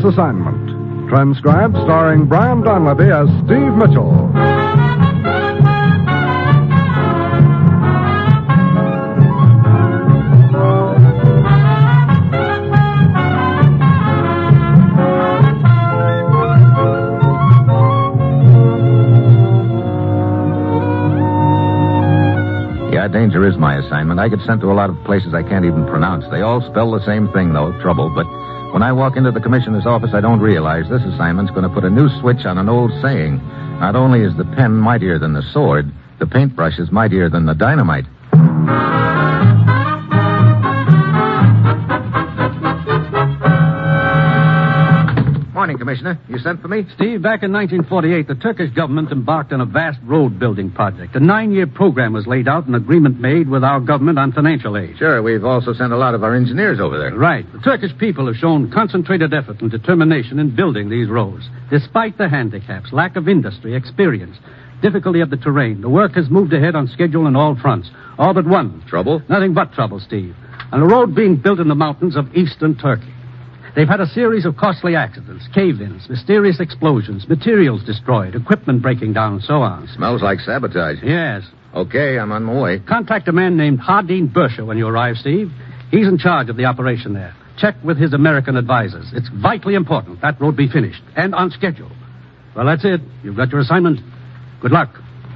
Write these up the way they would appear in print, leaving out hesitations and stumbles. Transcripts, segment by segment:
Dangerous Assignment. Transcribed starring Brian Donlevy as Steve Mitchell. Danger is my assignment. I get sent to a lot of places I can't even pronounce. They all spell the same thing, though, trouble. But when I walk into the commissioner's office, I don't realize this assignment's going to put a new switch on an old saying. Not only is the pen mightier than the sword, the paintbrush is mightier than the dynamite. Morning, Commissioner. You sent for me? Steve, back in 1948, the Turkish government embarked on a vast road-building project. A 9-year program was laid out, an agreement made with our government on financial aid. Sure, we've also sent a lot of our engineers over there. Right. The Turkish people have shown concentrated effort and determination in building these roads. Despite the handicaps, lack of industry, experience, difficulty of the terrain, the work has moved ahead on schedule on all fronts. All but one. Trouble? Nothing but trouble, Steve. On a road being built in the mountains of eastern Turkey. They've had a series of costly accidents, cave-ins, mysterious explosions, materials destroyed, equipment breaking down, and so on. Smells like sabotage. Yes. Okay, I'm on my way. Contact a man named Hardeen Bersha when you arrive, Steve. He's in charge of the operation there. Check with his American advisors. It's vitally important that road be finished, and on schedule. Well, that's it. You've got your assignment. Good luck.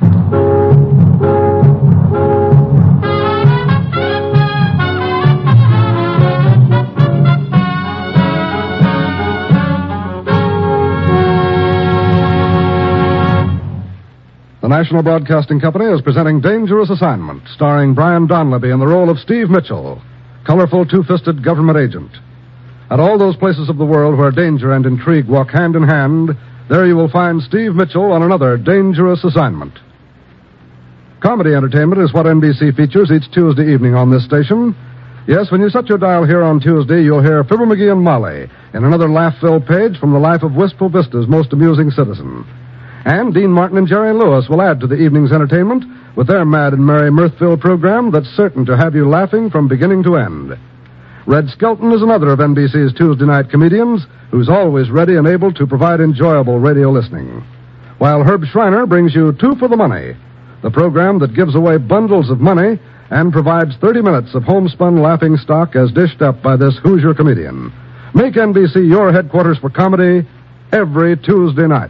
The National Broadcasting Company is presenting Dangerous Assignment, starring Brian Donlevy in the role of Steve Mitchell, colorful two-fisted government agent. At all those places of the world where danger and intrigue walk hand in hand, there you will find Steve Mitchell on another Dangerous Assignment. Comedy entertainment is what NBC features each Tuesday evening on this station. Yes, when you set your dial here on Tuesday, you'll hear Fibber McGee and Molly in another laugh-filled page from the life of Wistful Vista's most amusing citizen. And Dean Martin and Jerry Lewis will add to the evening's entertainment with their Mad and Merry mirth-filled program that's certain to have you laughing from beginning to end. Red Skelton is another of NBC's Tuesday night comedians who's always ready and able to provide enjoyable radio listening. While Herb Schreiner brings you Two for the Money, the program that gives away bundles of money and provides 30 minutes of homespun laughing stock as dished up by this Hoosier comedian. Make NBC your headquarters for comedy every Tuesday night.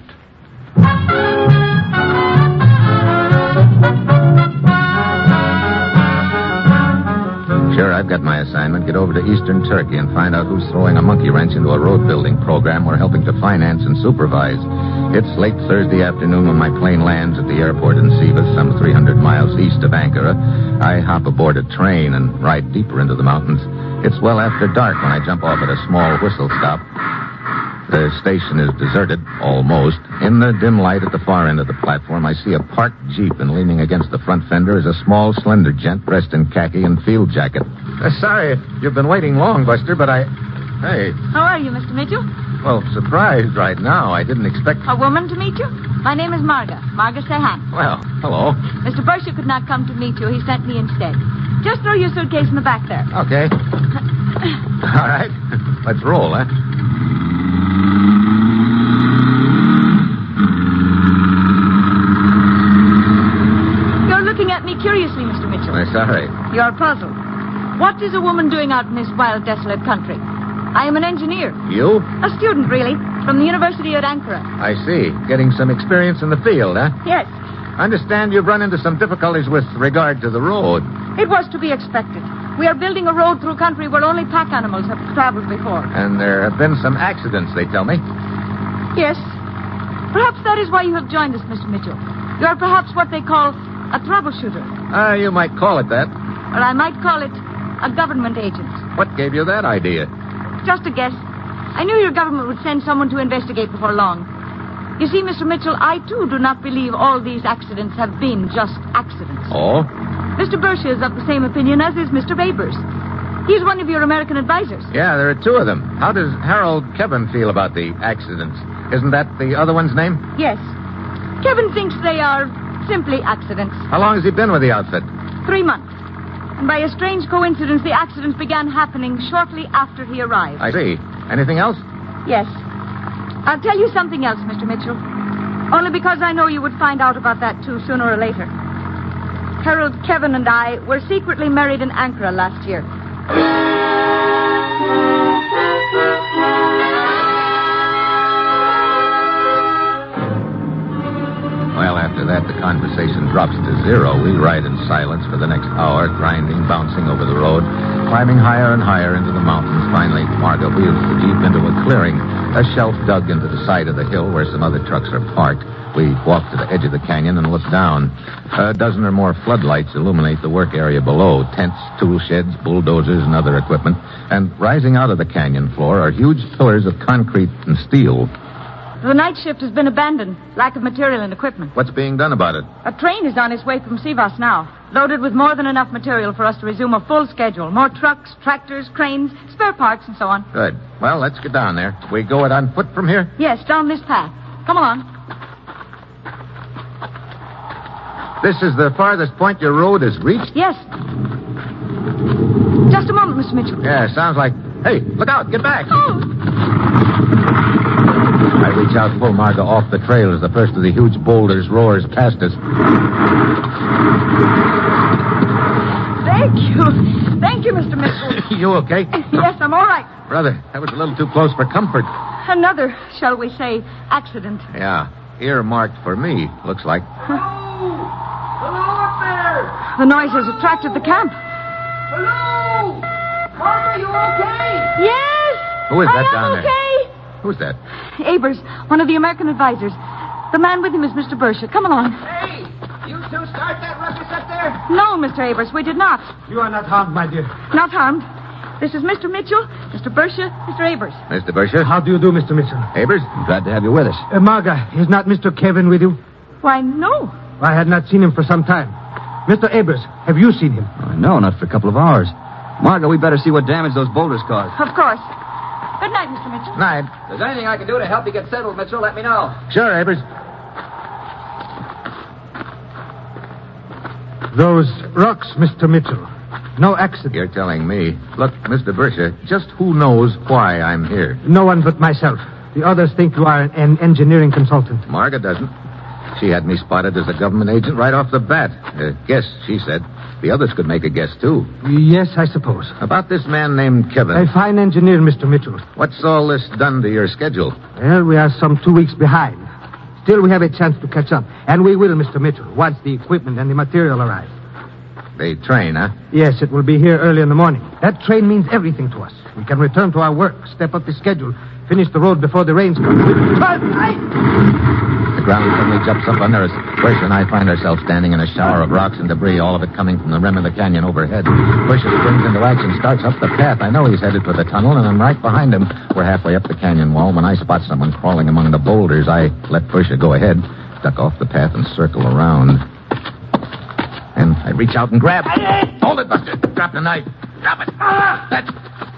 Sure, I've got my assignment. Get over to eastern Turkey and find out who's throwing a monkey wrench into a road-building program we're helping to finance and supervise. It's late Thursday afternoon when my plane lands at the airport in Sivas, some 300 miles east of Ankara. I hop aboard a train and ride deeper into the mountains. It's well after dark when I jump off at a small whistle stop. The station is deserted, almost. In the dim light at the far end of the platform, I see a parked Jeep, and leaning against the front fender is a small, slender gent dressed in khaki and field jacket. Sorry, you've been waiting long, Buster, but Hey. How are you, Mr. Mitchell? Well, surprised right now. I didn't expect... A woman to meet you? My name is Marga Sehan. Well, hello. Mr. Bersha could not come to meet you. He sent me instead. Just throw your suitcase in the back there. Okay. All right. Let's roll, huh? You're looking at me curiously, Mr. Mitchell. Sorry. You're puzzled. What is a woman doing out in this wild, desolate country? I am an engineer. You? A student, really, from the University at Ankara. I see. Getting some experience in the field, huh? Yes. I understand you've run into some difficulties with regard to the road. It was to be expected. We are building a road through country where only pack animals have traveled before. And there have been some accidents, they tell me. Yes. Perhaps that is why you have joined us, Mr. Mitchell. You are perhaps what they call a troubleshooter. You might call it that. Or I might call it a government agent. What gave you that idea? Just a guess. I knew your government would send someone to investigate before long. You see, Mr. Mitchell, I, too, do not believe all these accidents have been just accidents. Oh? Mr. Bersha is of the same opinion, as is Mr. Babers. He's one of your American advisors. Yeah, there are two of them. How does Harold Kevin feel about the accidents? Isn't that the other one's name? Yes. Kevin thinks they are simply accidents. How long has he been with the outfit? 3 months. And by a strange coincidence, the accidents began happening shortly after he arrived. I see. Anything else? Yes. I'll tell you something else, Mr. Mitchell. Only because I know you would find out about that, too, sooner or later. Harold, Kevin, and I were secretly married in Ankara last year. Well, after that, the conversation drops to zero. We ride in silence for the next hour, grinding, bouncing over the road, climbing higher and higher into the mountains. Finally, Marga wheels the Jeep into a clearing, a shelf dug into the side of the hill where some other trucks are parked. We walk to the edge of the canyon and look down. A dozen or more floodlights illuminate the work area below. Tents, tool sheds, bulldozers, and other equipment. And rising out of the canyon floor are huge pillars of concrete and steel. The night shift has been abandoned. Lack of material and equipment. What's being done about it? A train is on its way from Sivas now, loaded with more than enough material for us to resume a full schedule. More trucks, tractors, cranes, spare parts, and so on. Good. Well, let's get down there. We go it on foot from here? Yes, down this path. Come along. This is the farthest point your road has reached? Yes. Just a moment, Mr. Mitchell. Yeah, sounds like... Hey, look out. Get back. Oh! I reach out and pull Marga off the trail as the first of the huge boulders roars past us. Thank you. Thank you, Mr. Mitchell. You okay? Yes, I'm all right. Brother, that was a little too close for comfort. Another, shall we say, accident. Yeah, earmarked for me, looks like. Hello up there! The noise has attracted the camp. Hello! Martha, you okay? Yes! Who is that I am down there? okay. Who's that? Abers, one of the American advisors. The man with him is Mr. Bersha. Come along. Hey, you two start that ruckus up there? No, Mr. Abers, we did not. You are not harmed, my dear. Not harmed. This is Mr. Mitchell, Mr. Bersha, Mr. Abers. Mr. Bersha? How do you do, Mr. Mitchell? Abers? Glad to have you with us. Marga, is not Mr. Kevin with you? Why, no. I had not seen him for some time. Mr. Abers, have you seen him? No, not for a couple of hours. Marga, we better see what damage those boulders caused. Of course. Good night, Mr. Mitchell. Night. If there's anything I can do to help you get settled, Mitchell, let me know. Sure, Abers. Those rocks, Mr. Mitchell. No accident. You're telling me. Look, Mr. Bersha, just who knows why I'm here? No one but myself. The others think you are an engineering consultant. Marga doesn't. She had me spotted as a government agent right off the bat. Guess, she said. The others could make a guess, too. Yes, I suppose. About this man named Kevin. A fine engineer, Mr. Mitchell. What's all this done to your schedule? Well, we are some 2 weeks behind. Still, we have a chance to catch up. And we will, Mr. Mitchell, once the equipment and the material arrive. The train, huh? Yes, it will be here early in the morning. That train means everything to us. We can return to our work, step up the schedule, finish the road before the rains come. The ground suddenly jumps up under us. Bersha and I find ourselves standing in a shower of rocks and debris, all of it coming from the rim of the canyon overhead. Bersha springs into action, starts up the path. I know he's headed for the tunnel, and I'm right behind him. We're halfway up the canyon wall when I spot someone crawling among the boulders. I let Bersha go ahead, duck off the path, and circle around. And I reach out and grab. Hold it, Buster. Drop the knife. Drop it. That's...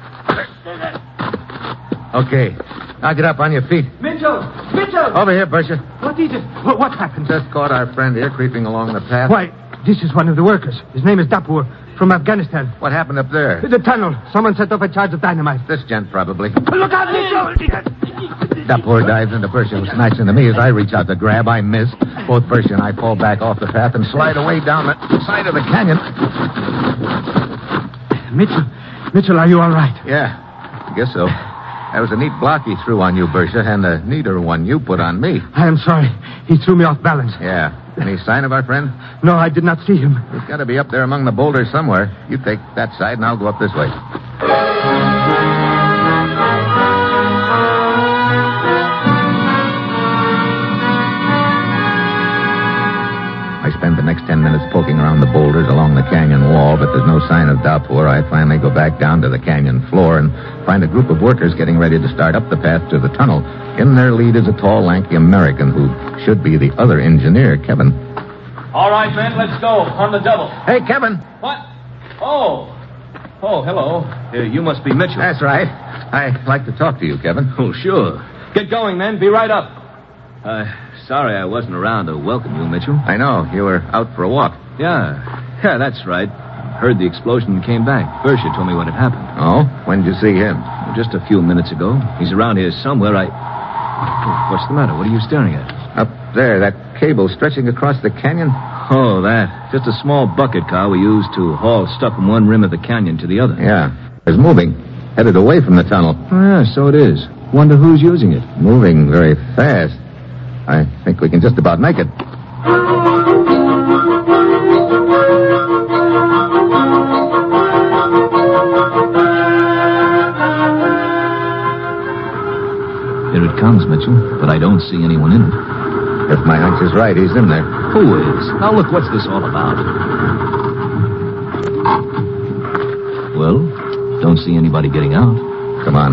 Okay. Now get up on your feet. Mitchell! Mitchell! Over here, Bersha. What is it? What happened? Just caught our friend here creeping along the path. Why, this is one of the workers. His name is Dapur, from Afghanistan. What happened up there? The tunnel. Someone set off a charge of dynamite. This gent, probably. Look out, Mitchell! Dapur dives into Bersha, who snatches into me. As I reach out to grab, I miss. Both Bersha and I fall back off the path and slide away down the side of the canyon. Mitchell, are you all right? Yeah, I guess so. That was a neat block he threw on you, Bersha, and a neater one you put on me. I am sorry. He threw me off balance. Yeah. Any sign of our friend? No, I did not see him. He's got to be up there among the boulders somewhere. You take that side, and I'll go up this way. I spend the next 10 minutes poking around the boulders along the canyon wall, but there's no sign of Dapur. I finally go back down to the canyon floor and find a group of workers getting ready to start up the path to the tunnel. In their lead is a tall, lanky American who should be the other engineer, Kevin. All right, men, let's go. On the double. Hey, Kevin. What? Oh, hello. You must be Mitchell. That's right. I'd like to talk to you, Kevin. Oh, sure. Get going, men. Be right up. Sorry I wasn't around to welcome you, Mitchell. I know. You were out for a walk. Yeah, that's right. Heard the explosion and came back. Bersha told me what had happened. Oh? When did you see him? Just a few minutes ago. He's around here somewhere. What's the matter? What are you staring at? Up there, that cable stretching across the canyon. Oh, that. Just a small bucket car we use to haul stuff from one rim of the canyon to the other. Yeah. It's moving. Headed away from the tunnel. Oh, yeah, so it is. Wonder who's using it. Moving very fast. I think we can just about make it. Here it comes, Mitchell, but I don't see anyone in it. If my hunch is right, he's in there. Who is? Now, look, what's this all about? Well, don't see anybody getting out. Come on.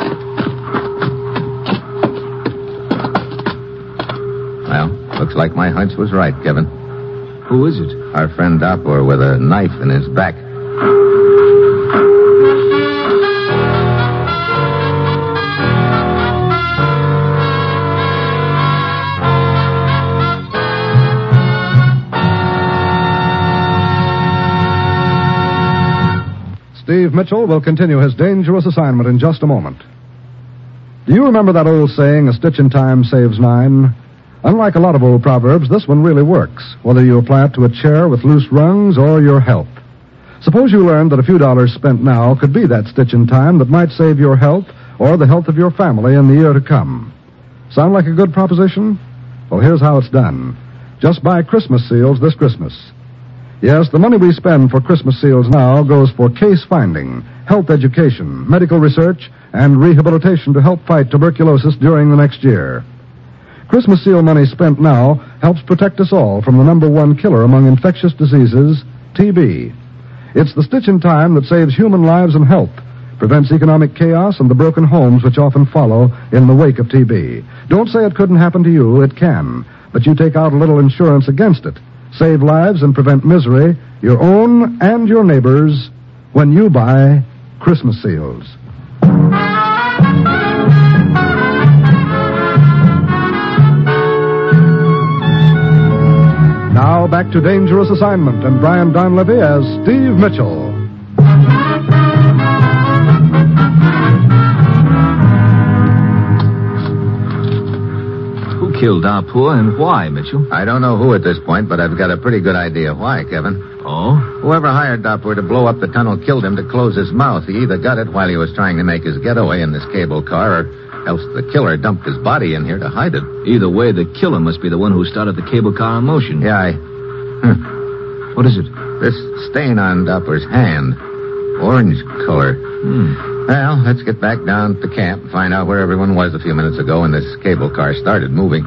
Well, looks like my hunch was right, Kevin. Who is it? Our friend Dapur with a knife in his back. Steve Mitchell will continue his dangerous assignment in just a moment. Do you remember that old saying, a stitch in time saves 9? Unlike a lot of old proverbs, this one really works, whether you apply it to a chair with loose rungs or your health. Suppose you learned that a few dollars spent now could be that stitch in time that might save your health or the health of your family in the year to come. Sound like a good proposition? Well, here's how it's done. Just buy Christmas seals this Christmas. Yes, the money we spend for Christmas seals now goes for case finding, health education, medical research, and rehabilitation to help fight tuberculosis during the next year. Christmas seal money spent now helps protect us all from the number one killer among infectious diseases, TB. It's the stitch in time that saves human lives and health, prevents economic chaos and the broken homes which often follow in the wake of TB. Don't say it couldn't happen to you. It can. But you take out a little insurance against it. Save lives and prevent misery, your own and your neighbors, when you buy Christmas seals. Now back to Dangerous Assignment and Brian Donlevy as Steve Mitchell. Killed Dapur and why, Mitchell? I don't know who at this point, but I've got a pretty good idea why, Kevin. Oh? Whoever hired Dapur to blow up the tunnel killed him to close his mouth. He either got it while he was trying to make his getaway in this cable car, or else the killer dumped his body in here to hide it. Either way, the killer must be the one who started the cable car in motion. Yeah, What is it? This stain on Dapur's hand. Orange color. Well, let's get back down to camp and find out where everyone was a few minutes ago when this cable car started moving.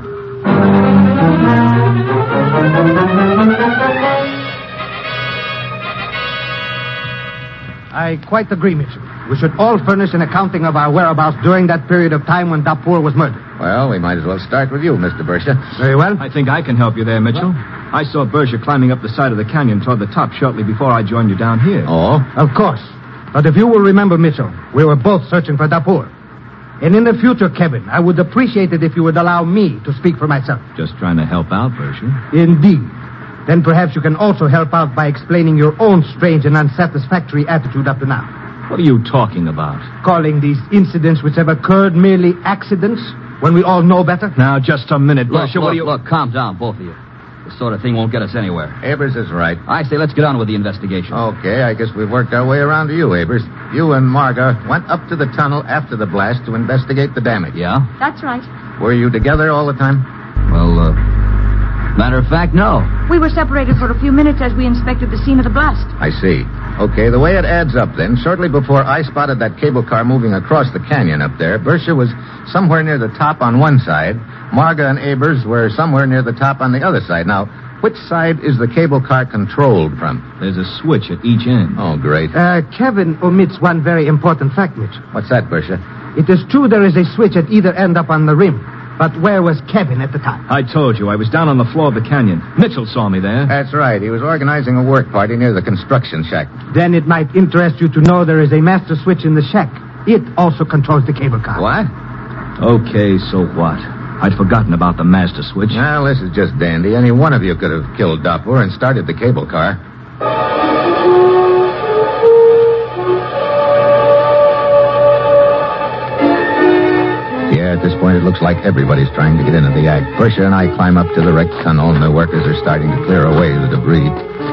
I quite agree, Mitchell. We should all furnish an accounting of our whereabouts during that period of time when Dapur was murdered. Well, we might as well start with you, Mr. Bersha. Very well. I think I can help you there, Mitchell. I saw Bersha climbing up the side of the canyon toward the top shortly before I joined you down here. Oh? Of course. But if you will remember, Mitchell, we were both searching for Dapur. And in the future, Kevin, I would appreciate it if you would allow me to speak for myself. Just trying to help out, Bersha. Indeed. Then perhaps you can also help out by explaining your own strange and unsatisfactory attitude up to now. What are you talking about? Calling these incidents which have occurred merely accidents when we all know better? Now, just a minute, Bersha. What do you... Look, calm down, both of you. This sort of thing won't get us anywhere. Abers is right. I say let's get on with the investigation. Okay, I guess we've worked our way around to you, Abers. You and Marga went up to the tunnel after the blast to investigate the damage. Yeah? That's right. Were you together all the time? Well, matter of fact, no. We were separated for a few minutes as we inspected the scene of the blast. I see. Okay, the way it adds up then, shortly before I spotted that cable car moving across the canyon up there, Bersha was somewhere near the top on one side. Marga and Abers were somewhere near the top on the other side. Now, which side is the cable car controlled from? There's a switch at each end. Oh, great. Kevin omits one very important fact, Mitch. What's that, Bersha? It is true there is a switch at either end up on the rim. But where was Kevin at the time? I told you, I was down on the floor of the canyon. Mitchell saw me there. That's right. He was organizing a work party near the construction shack. Then it might interest you to know there is a master switch in the shack. It also controls the cable car. What? Okay, so what? I'd forgotten about the master switch. Well, this is just dandy. Any one of you could have killed Dapur and started the cable car. Yeah, at this point, it looks like everybody's trying to get into the act. Bercia and I climb up to the wrecked tunnel, and the workers are starting to clear away the debris.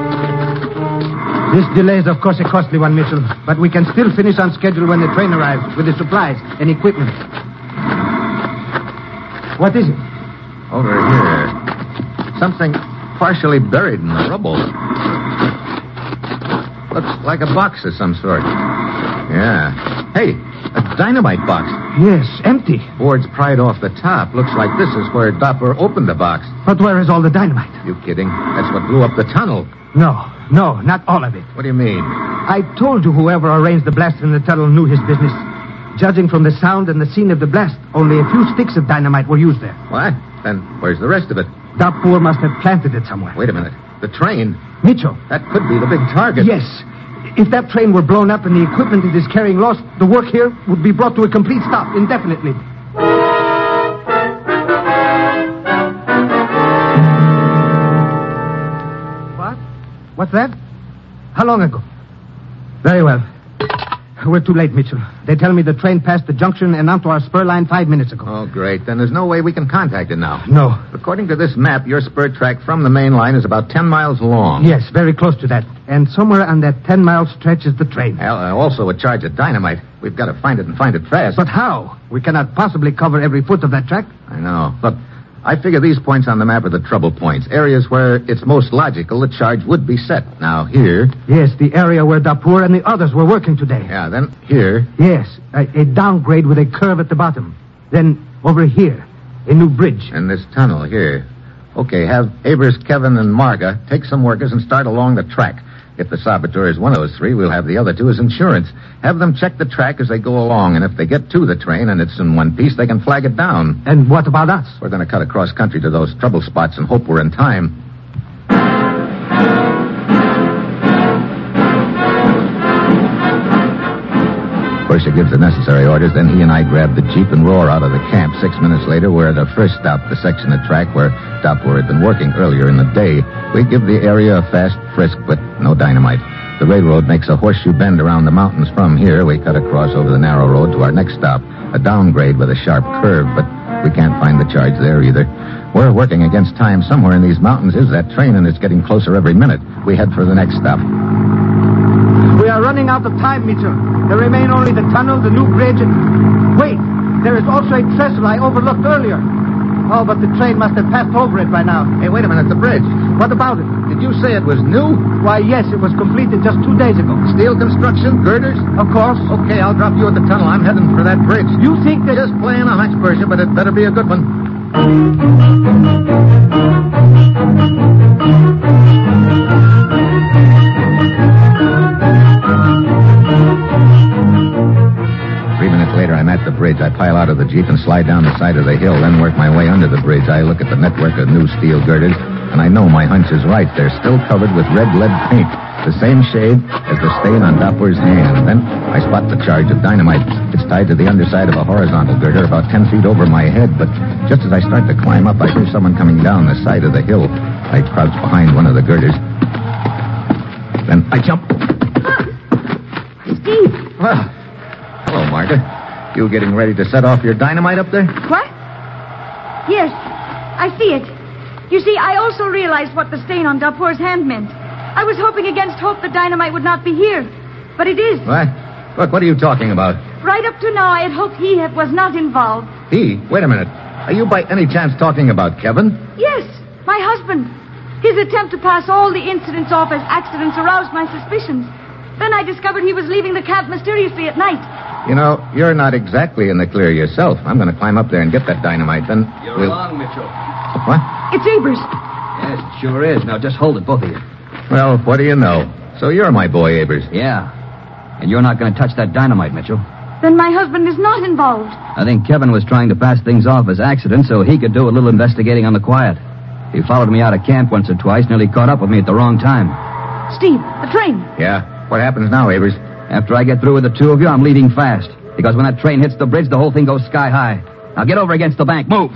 This delay is, of course, a costly one, Mitchell. But we can still finish on schedule when the train arrives with the supplies and equipment. What is it? Over here. Something partially buried in the rubble. Looks like a box of some sort. Yeah. Hey, a dynamite box. Yes, empty. Boards pried off the top. Looks like this is where Doppler opened the box. But where is all the dynamite? You kidding? That's what blew up the tunnel. No, not all of it. What do you mean? I told you whoever arranged the blast in the tunnel knew his business. Judging from the sound and the scene of the blast, only a few sticks of dynamite were used there. What? Then where's the rest of it? Dapoor must have planted it somewhere. Wait a minute. The train. Mitchell. That could be the big target. Yes. If that train were blown up and the equipment it is carrying lost, the work here would be brought to a complete stop indefinitely. What? What's that? How long ago? Very well. We're too late, Mitchell. They tell me the train passed the junction and onto our spur line 5 minutes ago. Oh, great. Then there's no way we can contact it now. No. According to this map, your spur track from the main line is about 10 miles long. Yes, very close to that. And somewhere on that 10-mile stretch is the train. Also a charge of dynamite. We've got to find it and find it fast. But how? We cannot possibly cover every foot of that track. I know. Look, I figure these points on the map are the trouble points. Areas where it's most logical the charge would be set. Now, here... Yes, the area where Dapoor and the others were working today. Yeah, then here... Yes, a downgrade with a curve at the bottom. Then over here, a new bridge. And this tunnel here. Okay, have Avers, Kevin, and Marga take some workers and start along the track. If the saboteur is one of those three, we'll have the other two as insurance. Have them check the track as they go along, and if they get to the train and it's in one piece, they can flag it down. And what about us? We're going to cut across country to those trouble spots and hope we're in time. Bercia gives the necessary orders, then he and I grab the Jeep and roar out of the camp. 6 minutes later, we're at our first stop, the section of track where Doppler had been working earlier in the day. We give the area a fast frisk, but no dynamite. The railroad makes a horseshoe bend around the mountains from here. We cut across over the narrow road to our next stop, a downgrade with a sharp curve, but we can't find the charge there either. We're working against time. Somewhere in these mountains is that train, and it's getting closer every minute. We head for the next stop. We are running out of time, Mitchell. There remain only the tunnel, the new bridge, and... Wait! There is also a trestle I overlooked earlier. Oh, but the train must have passed over it by now. Hey, wait a minute, the bridge. What about it? Did you say it was new? Why, yes, it was completed just 2 days ago. Steel construction, girders? Of course. Okay, I'll drop you at the tunnel. I'm heading for that bridge. You think that... Just playing a hunch, Bercia, but it better be a good one. 3 minutes later, I'm at the bridge. I pile out of the Jeep and slide down the side of the hill, then work my way under the bridge. I look at the network of new steel girders, and I know my hunch is right. They're still covered with red lead paint, the same shade as the stain on Doppler's hand. Then I spot the charge of dynamite. It's tied to the underside of a horizontal girder about 10 feet over my head, but just as I start to climb up, I hear someone coming down the side of the hill. I crouch behind one of the girders. Then I jump. Steve! Well, hello, Marga. You getting ready to set off your dynamite up there? What? Yes, I see it. You see, I also realized what the stain on Dapoor's hand meant. I was hoping against hope the dynamite would not be here. But it is. What? Look, what are you talking about? Right up to now, I had hoped he was not involved. He? Wait a minute. Are you by any chance talking about Kevin? Yes, my husband. His attempt to pass all the incidents off as accidents aroused my suspicions. Then I discovered he was leaving the camp mysteriously at night. You know, you're not exactly in the clear yourself. I'm going to climb up there and get that dynamite, then You're wrong, Mitchell. What? It's Avers. Yes, it sure is. Now, just hold it, both of you. Well, what do you know? So you're my boy, Avers. Yeah. And you're not going to touch that dynamite, Mitchell. Then my husband is not involved. I think Kevin was trying to pass things off as accidents so he could do a little investigating on the quiet. He followed me out of camp once or twice, nearly caught up with me at the wrong time. Steve, the train. Yeah? What happens now, Avers? After I get through with the two of you, I'm leading fast. Because when that train hits the bridge, the whole thing goes sky high. Now get over against the bank. Move.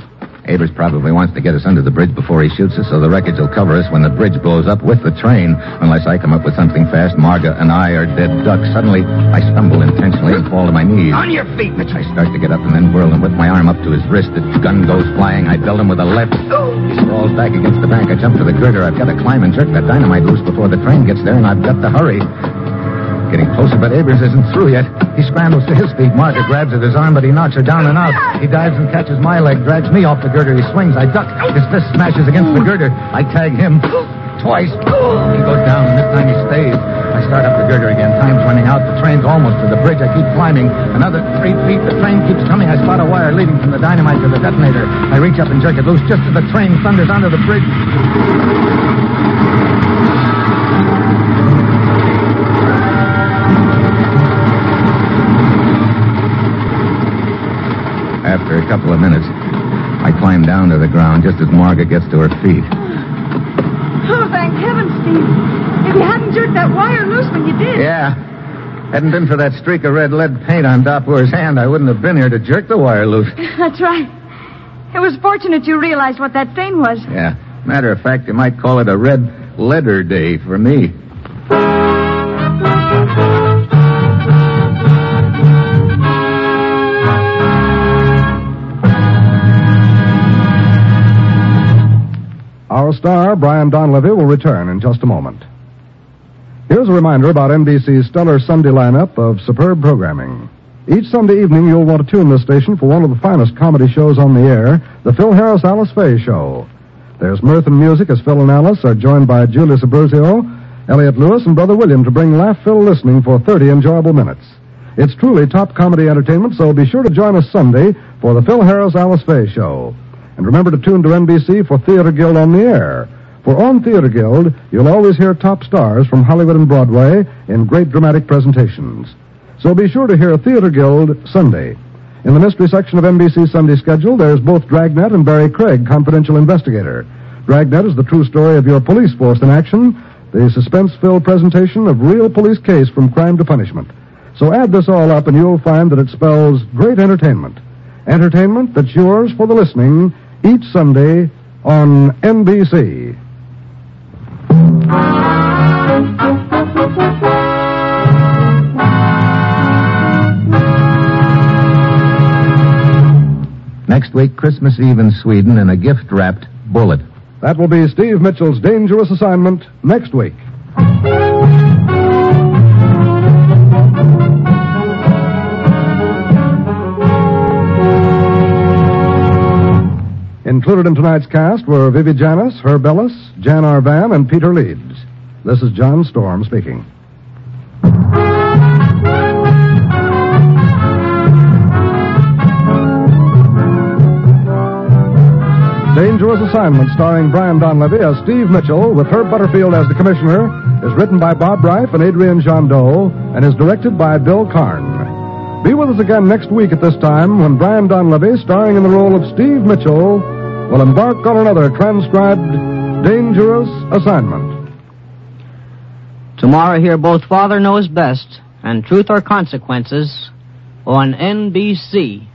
Abers probably wants to get us under the bridge before he shoots us, so the wreckage will cover us when the bridge blows up with the train. Unless I come up with something fast, Marga and I are dead ducks. Suddenly, I stumble intentionally and fall to my knees. On your feet, Mitchell. I start to get up and then whirl and whip my arm up to his wrist. The gun goes flying. I belt him with a left. He sprawls back against the bank. I jump to the girder. I've got to climb and jerk that dynamite loose before the train gets there, and I've got to hurry. Getting closer, but Abers isn't through yet. He scrambles to his feet. Marga grabs at his arm, but he knocks her down and out. He dives and catches my leg, drags me off the girder. He swings. I duck. His fist smashes against the girder. I tag him twice. He goes down, and this time he stays. I start up the girder again. Time's running out. The train's almost to the bridge. I keep climbing. Another 3 feet. The train keeps coming. I spot a wire leading from the dynamite to the detonator. I reach up and jerk it loose just as the train thunders onto the bridge. After a couple of minutes, I climb down to the ground just as Marga gets to her feet. Oh, thank heaven, Steve. If you hadn't jerked that wire loose when you did. Yeah. Hadn't been for that streak of red lead paint on Dapoor's hand, I wouldn't have been here to jerk the wire loose. That's right. It was fortunate you realized what that stain was. Yeah. Matter of fact, you might call it a red letter day for me. Our star, Brian Donlevy, will return in just a moment. Here's a reminder about NBC's stellar Sunday lineup of superb programming. Each Sunday evening, you'll want to tune this station for one of the finest comedy shows on the air, the Phil Harris Alice Faye Show. There's mirth and music as Phil and Alice are joined by Julius Abruzio, Elliot Lewis, and Brother William to bring laugh-filled listening for 30 enjoyable minutes. It's truly top comedy entertainment, so be sure to join us Sunday for the Phil Harris Alice Faye Show. And remember to tune to NBC for Theater Guild on the Air. For on Theater Guild, you'll always hear top stars from Hollywood and Broadway in great dramatic presentations. So be sure to hear Theater Guild Sunday. In the mystery section of NBC's Sunday schedule, there's both Dragnet and Barry Craig, confidential investigator. Dragnet is the true story of your police force in action, the suspense-filled presentation of real police case from crime to punishment. So add this all up and you'll find that it spells great entertainment. Entertainment that's yours for the listening each Sunday on NBC. Next week, Christmas Eve in Sweden and a gift-wrapped bullet. That will be Steve Mitchell's dangerous assignment next week. Included in tonight's cast were Vivi Janis, Herb Ellis, Jan Arvan, and Peter Leeds. This is John Storm speaking. Dangerous Assignment, starring Brian Donlevy as Steve Mitchell, with Herb Butterfield as the commissioner, is written by Bob Reif and Adrian Jandot, and is directed by Bill Karn. Be with us again next week at this time when Brian Donlevy, starring in the role of Steve Mitchell, will embark on another transcribed Dangerous Assignment. Tomorrow hear both Father Knows Best and Truth or Consequences on NBC.